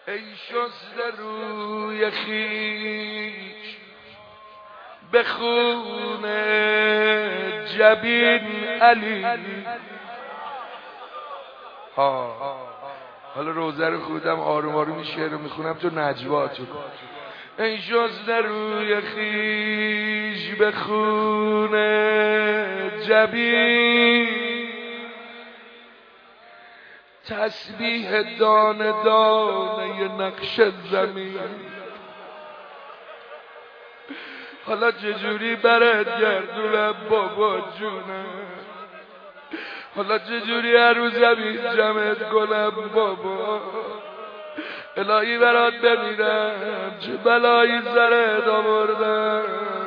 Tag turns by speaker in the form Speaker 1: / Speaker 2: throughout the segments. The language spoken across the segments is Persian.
Speaker 1: ای شسته روی خویش به خون جبین علی. حالا روزه رو خودم آروم آروم این شعر رو میخونم تو نجواتو. ای شسته روی خویش به خون جبین، تسبیح دانه دانه نقش زمین. حالا چجوری برات گردونم بابا جونه، حالا چجوری هر روز زمین جمعت کنم بابا. الهی برات بمیرم چه بلایی سرت آوردم.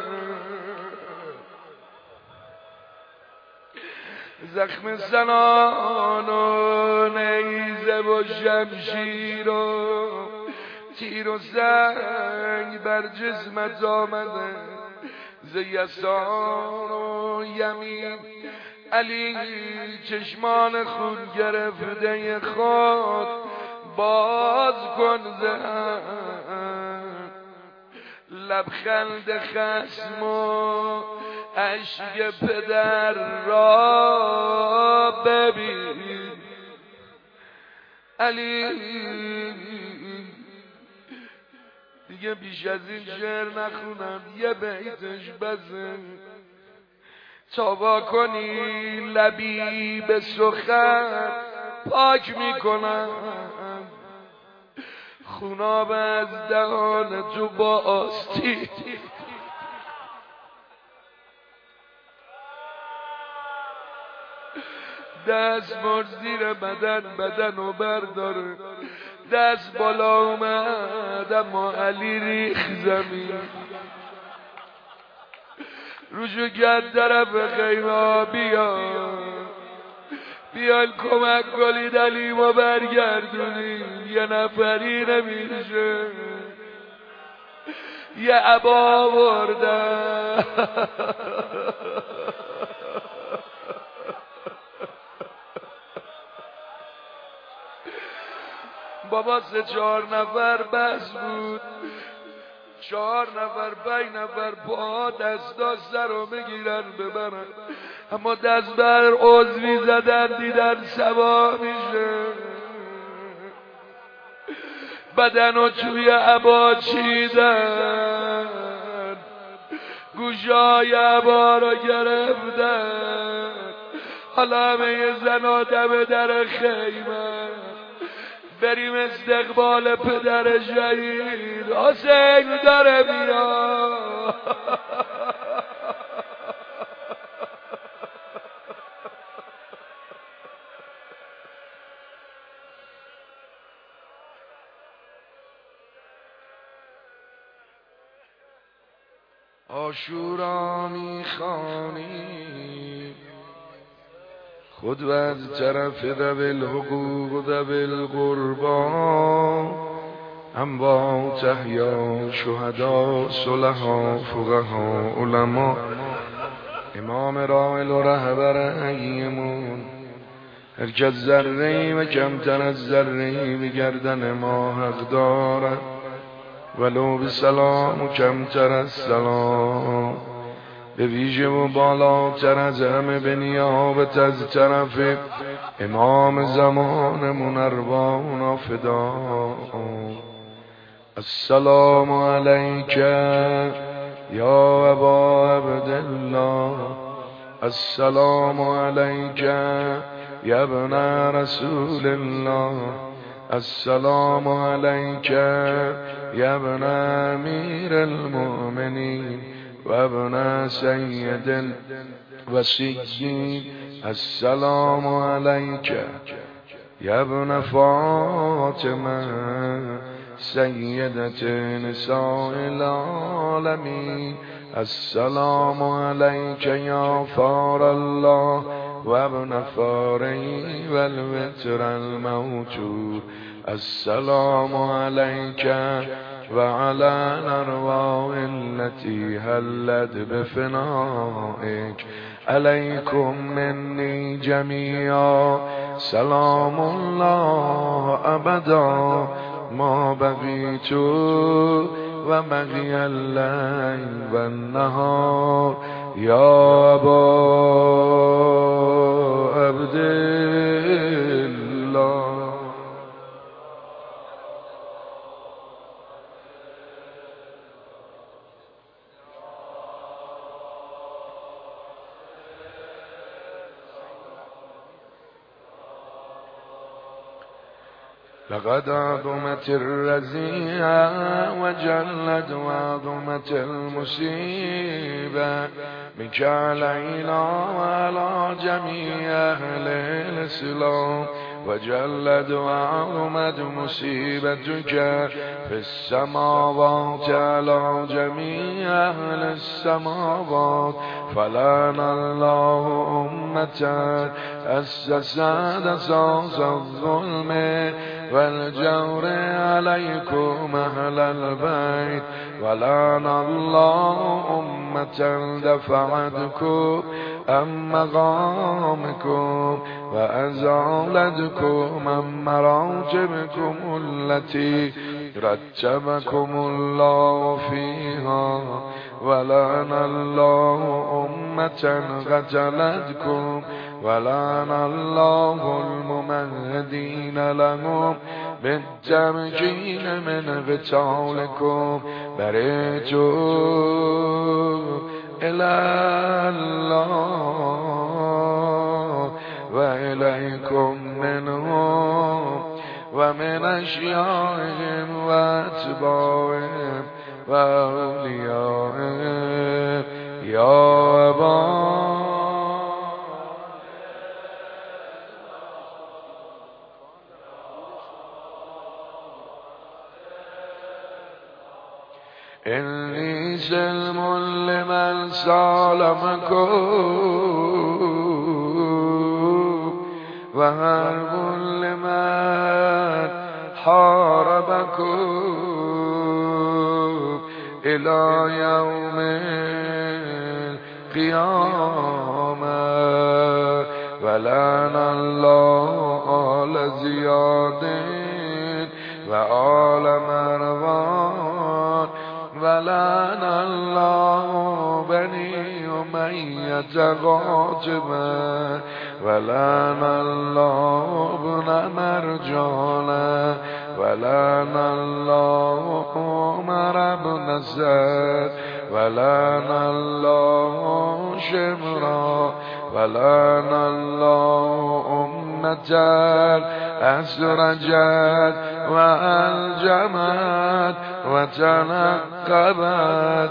Speaker 1: زخم زنان و نیزه و شمشیر و تیر و سنگ بر جسمت آمده، ز یسار و یمین علی چشمان خون گرفته خود باز کن زن، لبخند خصم و اشک پدر را ببین. علی دیگه بیش از این شعر نخونم، یه بیتش بسه تا وا کنی لبی به سخن پاک میکنم، خوناب از دهان تو با آستی. دست بر زیر بدن و برداره، دست بالا اومد اما علی ریخ زمین. روشو گرد طرف خیمه بیان کمک کنید علی ما برگردونیم. یه نفری نمیشه، یه عبا بردن. بابا 3-4 نفر بس بود، 4 نفر 5 نفر با دستا سر رو میگیرن ببرن، اما دست بر عضوی زدن دیدن سوا میشه. بدن رو توی عبا چیدن، گوشای عبا رو گرفتن. حالا همه زن دم در خیمه بریم استقبال پدر شهید. حسین داره میاد. عاشورا میخوانی خود و از طرف ذوی الحقوق و ذوی القربا، اموات احیا شهدا صلحا فقها علما، امام راحل و رهبر حیمون. هرکس ذره‌ای و کمتر از ذره‌ای به گردن ما حق دارد، ولو به سلام و کمتر از سلام. به ویژه و بالاتر از همه به نیابت از طرف امام زمانمون ارواحنا فدا. السلام علیک یا ابا عبدالله، السلام علیک یا ابن رسول الله، السلام علیک یا ابن امیر المؤمنین و ابن سید الوصیین، السلام علیک یا ابن فاطمه سیدت نساء العالمین، السلام علیک یا فار الله و ابن فاری و الوتر الموتور، السلام علیک و علی الارواح التي هلت بفنائك، علیکم منی جمیعا سلام الله ابدا ما بقيت وبقي الليل والنهار يا أبا عبد الله. لقد عظمت الرزية وجلت وعظمت المصيبة بك علينا وعلى جميع أهل الإسلام، وجلت وعظمت مصيبتك في السماوات على جميع أهل السماوات. فلعن الله أمة أسست أساس الظلم والجور عليكم أهل البيت، ولعن الله أمة دفعتكم عن مقامكم وأزالتكم عن مراتبكم التي رتبكم الله فيها، ولعن الله أمة قتلتكم، ولعن الله الممهدين لهم بالتمكين من قتالكم. برئت إلى الله وإليكم منهم ومن أشيائهم وأتباعهم وأوليائهم يا أبا. إني سلم لمن سالمكم وهرب لمن حاربكم إلى يوم القيامة. ولعن الله آل زياد وآل مروان، ولعن الله بني أمية غاجبا، ولعن الله ابن مرجانا، ولعن الله عمر بن زيد، ولعن الله شمرا، ولعن الله أمة أسرجت وألجمت وتنقبت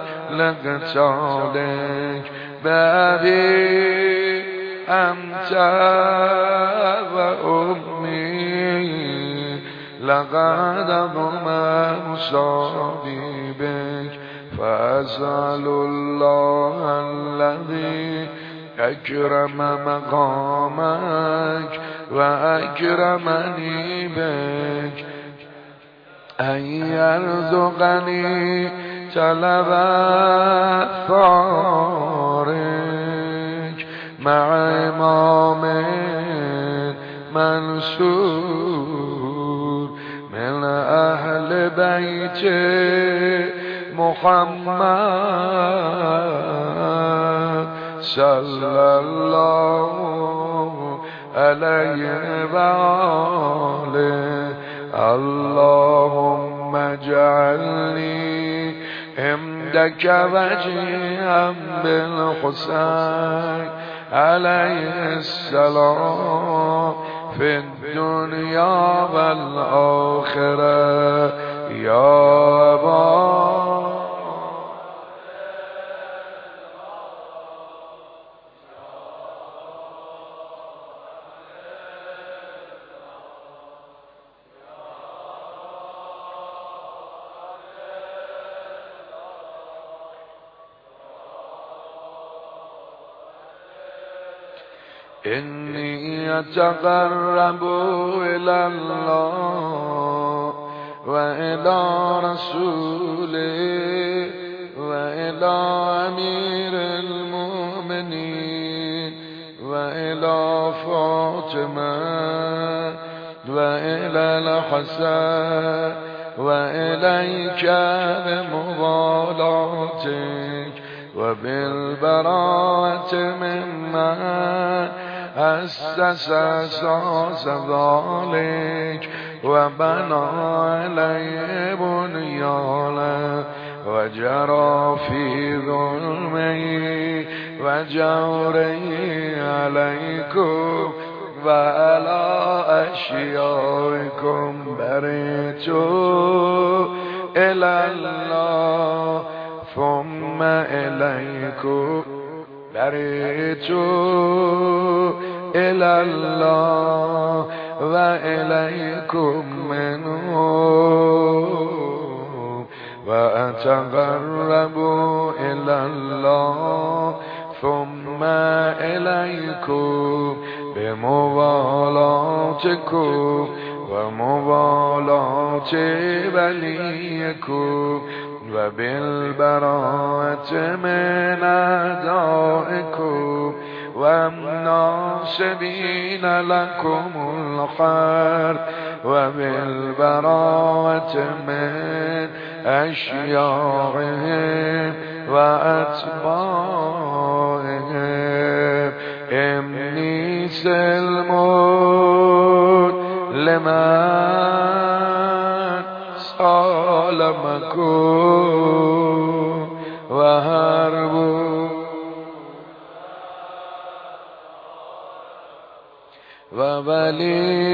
Speaker 1: لقتالك بأبي أنت وأمي. لقد ضم مصابي بك، فأسأل الله الذي أكرم مقامك وأكرمني بك أن يرزقني طلب ثارك مع إمام منصور من أهل بيت محمد صلى الله عليه وآله. اللهم اجعلني عندك وجيها بالحسين عليه السلام في الدنيا والآخرة يا أبا. إني أتقرب إلى الله وإلى رسوله وإلى أمير المؤمنين وإلى فاطمة وإلى الحسن وإليك بموالاتك وبالبراءة ممن أسس أساس ذلك وبنى عليه بنيانا وجرى في ظلمه وجوره عليكم وعلى أشيائكم برئت إلى الله ثم إليكم برئت إلى الله وإليكم منه وأتقرب إلى الله ثم إليكم بموالاتكم وموالاة وليكم وبالبراءة من أعدائكم والناصبين لكم الخير وبالبراءة من أشياعهم وأتباعهم إني سلم لمن سالمكم وهرب وولي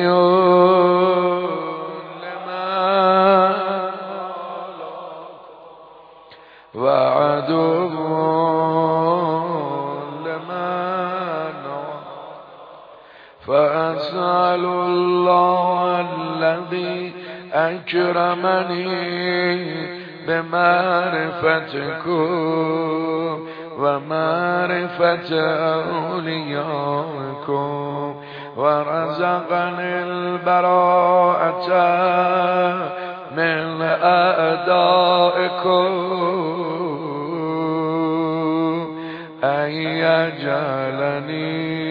Speaker 1: لمن وعدو لمن فأسأل الله الذي أكرمني بمعرفتكم ومعرفة أوليائكم ورزقني البراءة من أعدائكم أن يجعلني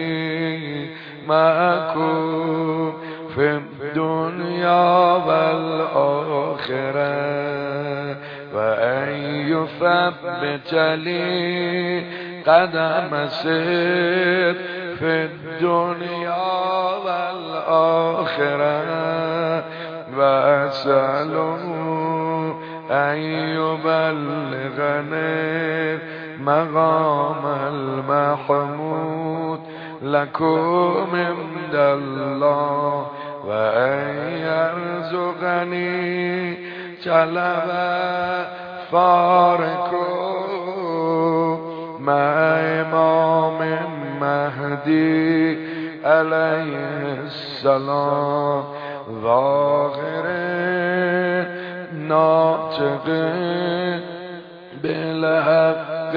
Speaker 1: معكم في الدنيا والآخرة وأن يثبت لي قدم صدق في الدنيا والآخرة وأسأله أن يبلغني مقام المحمود لكم عند الله وأن يرزقني طلب فاركم مع إمام مهدي عليه السلام ظاهر ناطق بالحق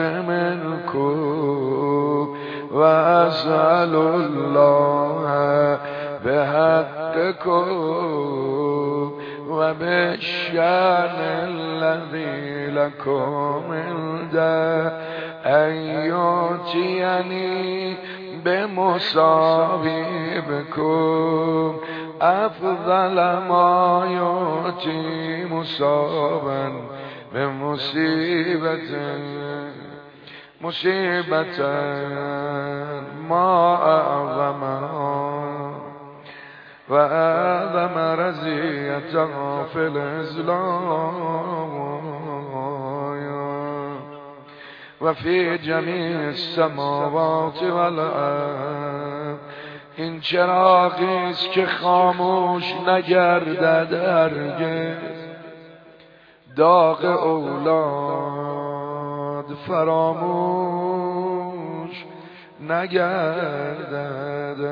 Speaker 1: منكم وأسأل الله بحقكم وبالشأن الذي لكم عنده أن يؤتيني بمصابيبكم أفضل ما يؤتي مصابا بمصيبة ما أعظمها وأعظم رزية في الإسلام وفي جميع السماوات والأرض. این چراغی است که خاموش نگردد هرگز، داغ اولاد فراموش نگردد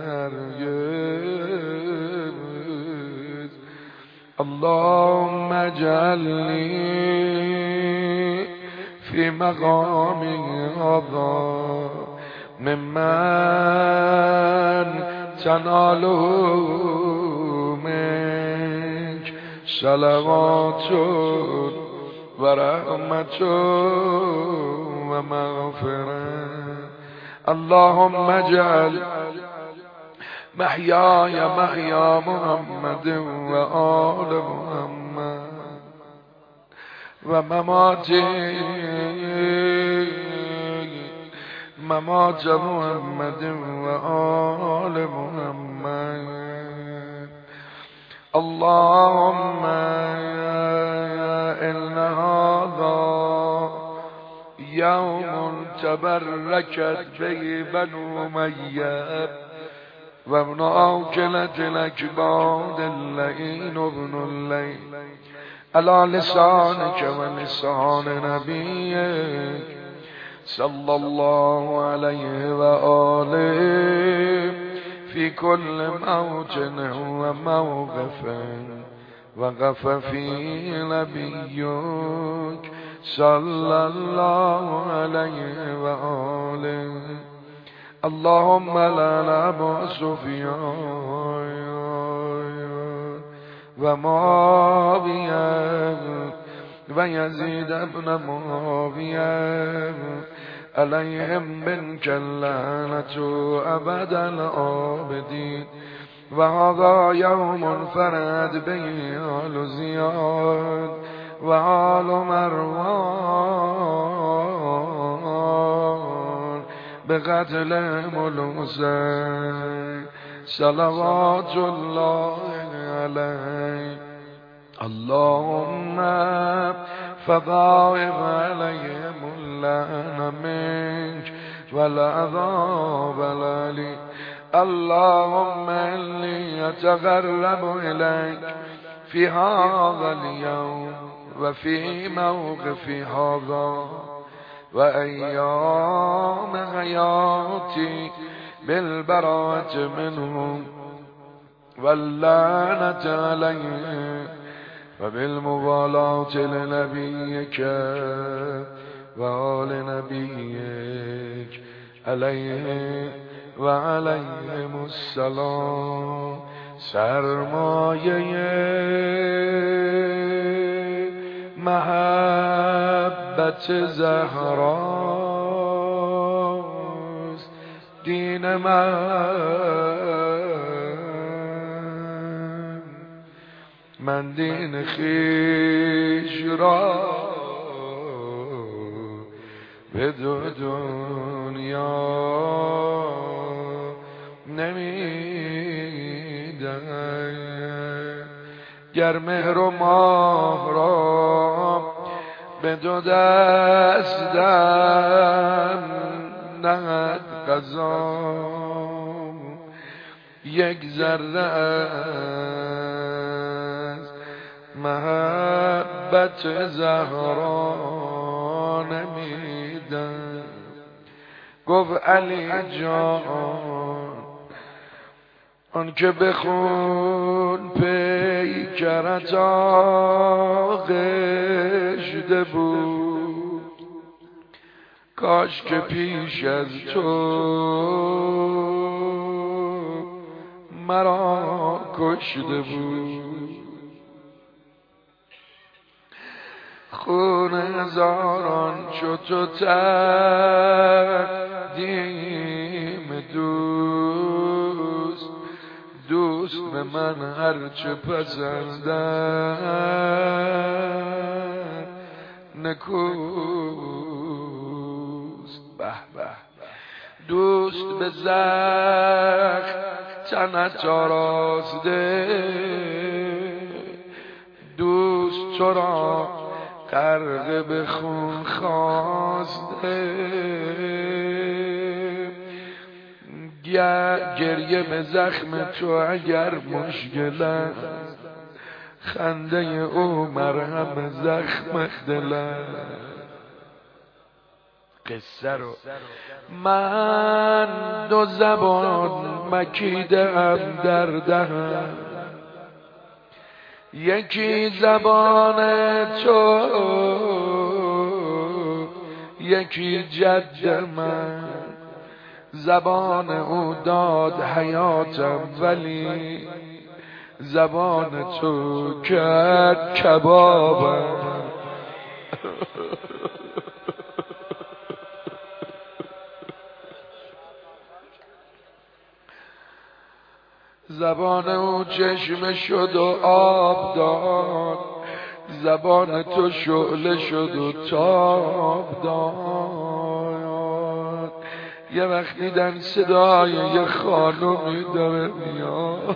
Speaker 1: هرگز. اللهم اجعلنی فی مقامی هذا ممن تناله منك صلوات و رحمت و مغفرت. اللهم اجعل محیای محیا محمد و آل محمد و مماتی ممات محمد و آل محمد. اللهم إن هذا يوم تبركت به بنو أمية وابن عوكلة الأكباد اللئين ابن الليل على لسانك ولسان نبيك صلى الله عليه وآله في كل موطن وموقف وقف فيه نبيك صلى الله عليه وآله. اللهم لا أبو سفيان ومعاوية ويزيد بن معاوية عليهم منك اللعنة أبد الآبدين. وهذا يوم فرد به آل زياد وآل مروان بقتلهم الحسين صلوات الله عليه. اللهم فضائق عليهم اللعن منك والعذاب الأليم. اللهم إني أتقرب إليك في هذا اليوم وفي موقف هذا وأيام حياتي بالبراءة منهم واللعنة عليهم وبالموالاة لنبيك وآل نبيك عليه وعليهم السلام. سرمایه محبت زهراست دین من دین خویش را به دو دنیا نمیدم. گر مهر و ماه را به دو دستم نهد قضا یک ذره از محبت زهرا نمیدم. گفت علی جان آن که بخون پیکرت آغشته بود کاش که پیش از تو مرا کشته بود. خون هزاران چو تو تقدیم دوست دوست به من هرچه پسندن نکوست. به به دوست به زخم تنت آراسته دوست تو را غرق به خون خواسته. گریه به زخم تو اگر مشکل است خنده او مرهم زخم دل است. قصه رو من دو زبان مکیده ام در دهن یکی زبان تو یکی جد من. زبان او داد حیاتم ولی زبان تو کرد کبابم. زبان او چشمه شد و آب داد، زبان تو شعله شد و تاب داد. یه وقت دیدن صدای یه خانومی داره میاد،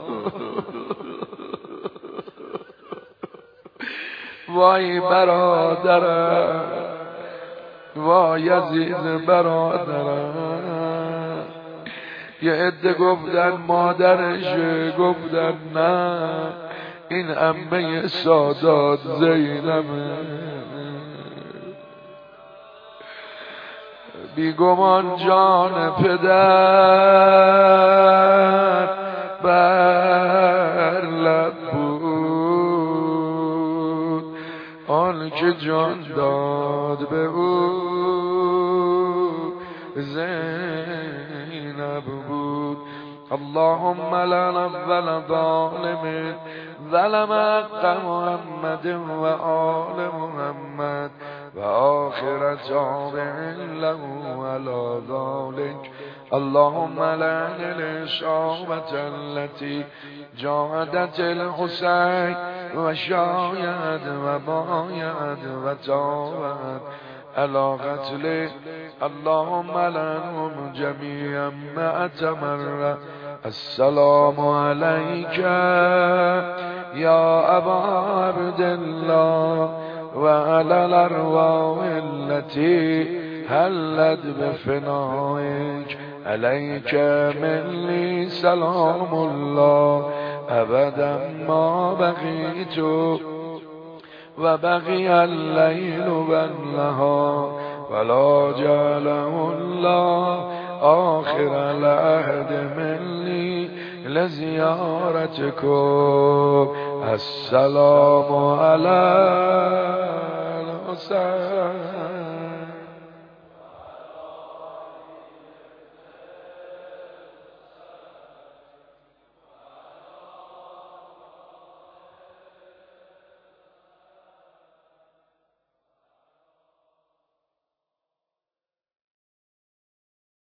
Speaker 1: وای برادرم، وای عزیز برادرم. یه عده گفتن مادرشه، گفتن نه این عمه سادات زینبه. بیگمان جان پدر بر لب بود، آن که جان داد به او زینب بود. اللهم لنا اول ظالم ظلم حق محمد و آل محمد و آخر تابع له على ذلك. اللهم لعن الإصابة التي جاهدت الحسين وشايد وبايد وتابعت على قتله. اللهم لعنهم جميعا مئة مرة. السلام عليك يا أبا عبد الله وعلى الأرواح التي هلت بفنائك. عليك مني سلام الله أبدا ما بقيت وبقي الليل والنهار، ولا جعله الله آخر العهد مني لزيارتكم. السلام على الحسين